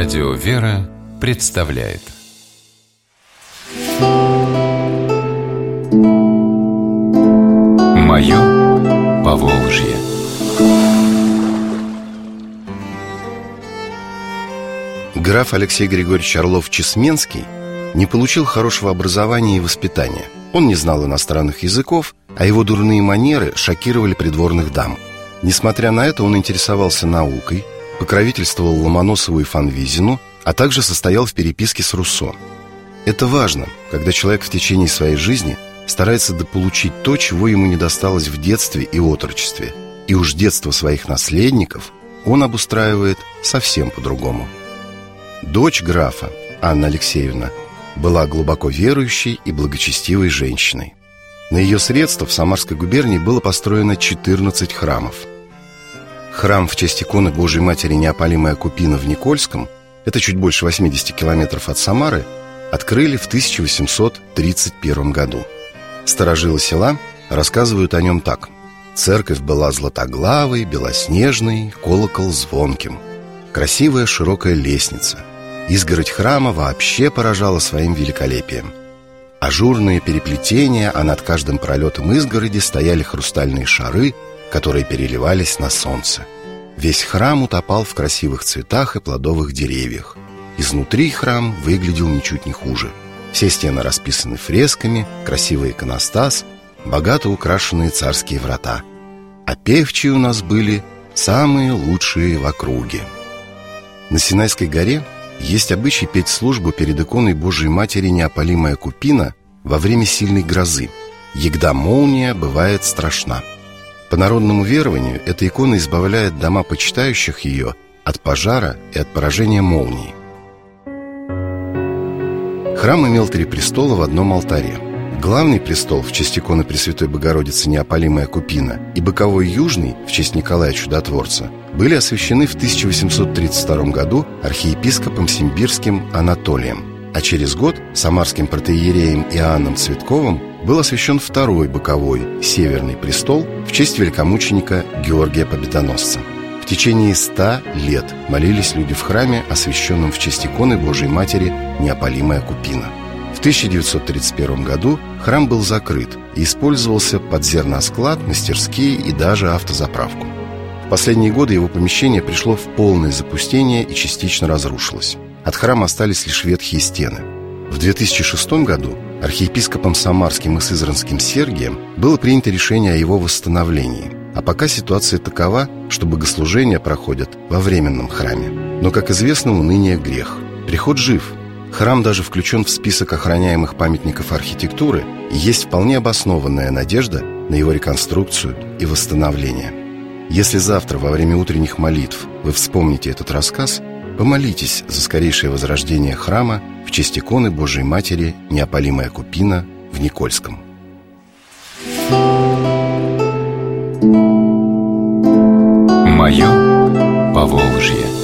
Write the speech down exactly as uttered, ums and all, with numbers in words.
Радио «Вера» представляет «Мое Поволжье». Граф Алексей Григорьевич Орлов-Чесменский не получил хорошего образования и воспитания. Он не знал иностранных языков, а его дурные манеры шокировали придворных дам. Несмотря на это, он интересовался наукой, покровительствовал Ломоносову и Фанвизину, а также состоял в переписке с Руссо. Это важно, когда человек в течение своей жизни старается дополучить то, чего ему не досталось в детстве и отрочестве. И уж детство своих наследников он обустраивает совсем по-другому. Дочь графа, Анна Алексеевна, была глубоко верующей и благочестивой женщиной. На ее средства в Самарской губернии было построено четырнадцать храмов. Храм в честь иконы Божией Матери Неопалимая Купина в Никольском, это чуть больше восьмидесяти километров от Самары, открыли в тысяча восемьсот тридцать первом году. Старожилы села рассказывают о нем так: церковь была златоглавой, белоснежной, колокол звонким, красивая широкая лестница. Изгородь храма вообще поражала своим великолепием. Ажурные переплетения, а над каждым пролетом изгороди стояли хрустальные шары, которые переливались на солнце. Весь храм утопал в красивых цветах и плодовых деревьях. Изнутри храм выглядел ничуть не хуже. Все стены расписаны фресками, красивый иконостас, богато украшенные царские врата. А певчие у нас были самые лучшие в округе. На Синайской горе есть обычай петь службу перед иконой Божией Матери Неопалимая Купина во время сильной грозы. Егда молния бывает страшна. По народному верованию, эта икона избавляет дома почитающих ее от пожара и от поражения молнии. Храм имел три престола в одном алтаре. Главный престол в честь иконы Пресвятой Богородицы Неопалимая Купина и боковой южный в честь Николая Чудотворца были освящены в тысяча восемьсот тридцать втором году архиепископом Симбирским Анатолием, а через год самарским протоиереем Иоанном Цветковым был освящен второй боковой, северный престол в честь великомученика Георгия Победоносца. В течение ста лет молились люди в храме, освященном в честь иконы Божией Матери Неопалимая Купина. В тысяча девятьсот тридцать первом году храм был закрыт и использовался под зерносклад, мастерские и даже автозаправку. В последние годы его помещение пришло в полное запустение и частично разрушилось. От храма остались лишь ветхие стены. В две тысячи шестом году архиепископом Самарским и Сызранским Сергием было принято решение о его восстановлении. А пока ситуация такова, что богослужения проходят во временном храме. Но, как известно, уныние – грех. Приход жив. Храм даже включен в список охраняемых памятников архитектуры, и есть вполне обоснованная надежда на его реконструкцию и восстановление. Если завтра во время утренних молитв вы вспомните этот рассказ, помолитесь за скорейшее возрождение храма в честь иконы Божией Матери Неопалимая Купина в Никольском. Мое Поволжье.